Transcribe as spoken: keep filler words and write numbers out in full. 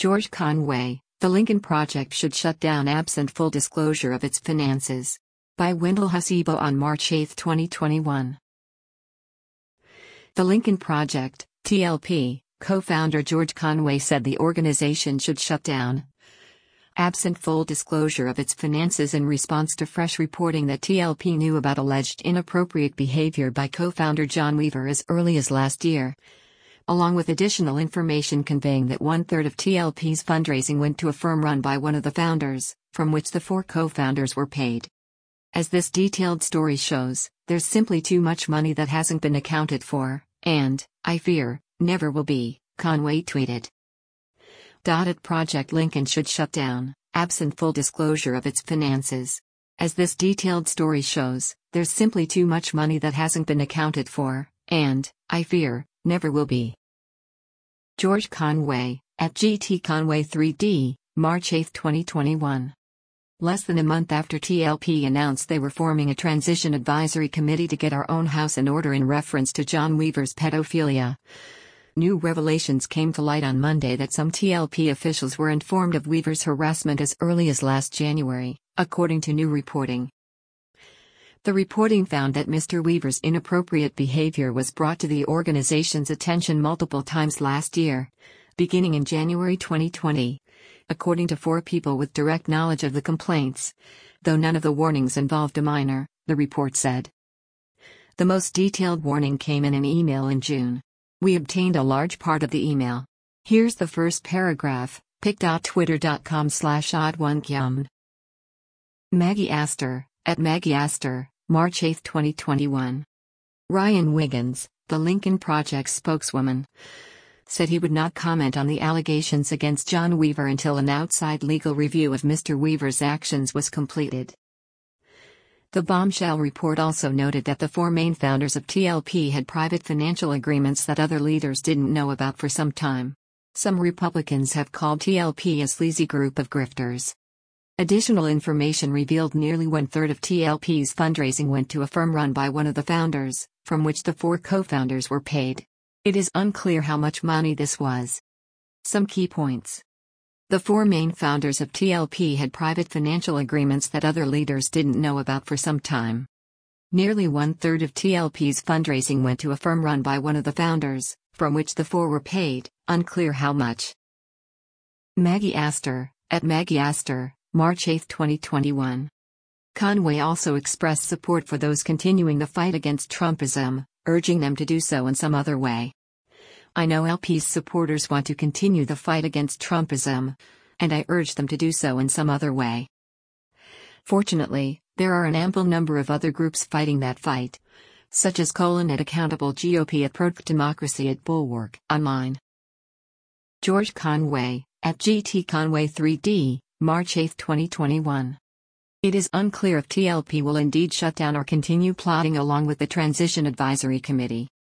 George Conway, the Lincoln Project should shut down absent full disclosure of its finances. By Wendell Hasebo on March eighth, twenty twenty-one. The Lincoln Project, T L P, co-founder George Conway said the organization should shut down absent full disclosure of its finances in response to fresh reporting that T L P knew about alleged inappropriate behavior by co-founder John Weaver as early as last year, along with additional information conveying that one-third of T L P's fundraising went to a firm run by one of the founders, from which the four co-founders were paid. As this detailed story shows, there's simply too much money that hasn't been accounted for, and, I fear, never will be, Conway tweeted. At Project Lincoln should shut down, absent full disclosure of its finances. As this detailed story shows, there's simply too much money that hasn't been accounted for, and, I fear, never will be. George Conway, at G T Conway three D, March eighth, twenty twenty-one. Less than a month after T L P announced they were forming a transition advisory committee to get our own house in order in reference to John Weaver's pedophilia, new revelations came to light on Monday that some T L P officials were informed of Weaver's harassment as early as last January, according to new reporting. The reporting found that Mister Weaver's inappropriate behavior was brought to the organization's attention multiple times last year, beginning in January twenty twenty. According to four people with direct knowledge of the complaints, though none of the warnings involved a minor, the report said. The most detailed warning came in an email in June. We obtained a large part of the email. Here's the first paragraph, pic.twitter.com slash odd1gyum. Maggie Astor, at Maggie Astor, March eighth, twenty twenty-one. Ryan Wiggins, the Lincoln Project spokeswoman, said he would not comment on the allegations against John Weaver until an outside legal review of Mister Weaver's actions was completed. The bombshell report also noted that the four main founders of T L P had private financial agreements that other leaders didn't know about for some time. Some Republicans have called T L P a sleazy group of grifters. Additional information revealed nearly one-third of T L P's fundraising went to a firm run by one of the founders, from which the four co-founders were paid. It is unclear how much money this was. Some key points. The four main founders of T L P had private financial agreements that other leaders didn't know about for some time. Nearly one-third of T L P's fundraising went to a firm run by one of the founders, from which the four were paid, unclear how much. Maggie Astor, at Maggie Astor, March eighth, twenty twenty-one. Conway also expressed support for those continuing the fight against Trumpism, urging them to do so in some other way. I know L P's supporters want to continue the fight against Trumpism, and I urge them to do so in some other way. Fortunately, there are an ample number of other groups fighting that fight, such as colon at Accountable G O P at Pro-Democracy at Bulwark Online. George Conway, at G T Conway three D, March eighth, twenty twenty-one. It is unclear if T L P will indeed shut down or continue plotting along with the Transition Advisory Committee.